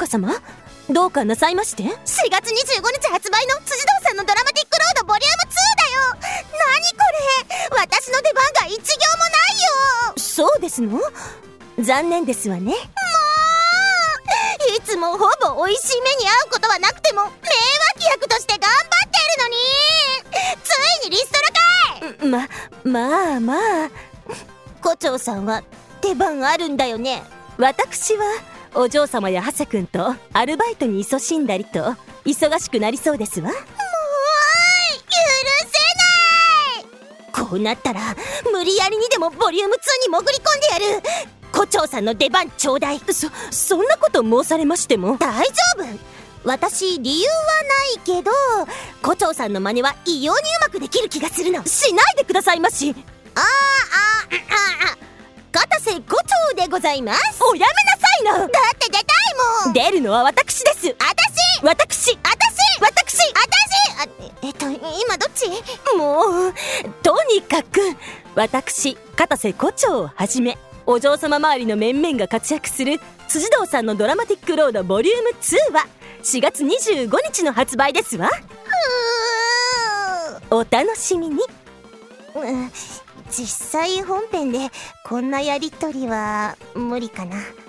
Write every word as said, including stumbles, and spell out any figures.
様、どうかなさいまして？ しがつにじゅうごにち発売の辻堂さんのドラマティックロードボリュームツーだよ。何これ、私の出番が一行もないよ。 そうですの？残念ですわね。 もういつもほぼ美味しい目に遭うことはなくても名脇役として頑張ってるのに、ついにリストラかい。 ま、まあまあ、 胡蝶さんは出番あるんだよね？ 私はお嬢様やハセ君とアルバイトに勤しんだりと忙しくなりそうですわ。もう許せない。こうなったら無理やりにでもボリュームツーに潜り込んでやる。胡蝶さんの出番ちょうだい。 そ、そんなこと申されましても。 大丈夫、私理由はないけど胡蝶さんの真似は異様にうまくできる気がするの。 しないでくださいまし。 あーあーああ片瀬胡蝶でございます。 おやめなさいな。 だって出たいもん。 出るのは私です。 あたし私あたし私あたしあえっと今どっち？ もうとにかく私片瀬胡蝶をはじめお嬢様周りの面々が活躍する辻堂さんのドラマティックロードボリュームツーはしがつにじゅうごにちの発売ですわ。お楽しみに。 うん、実際本編でこんなやりとりは無理かな。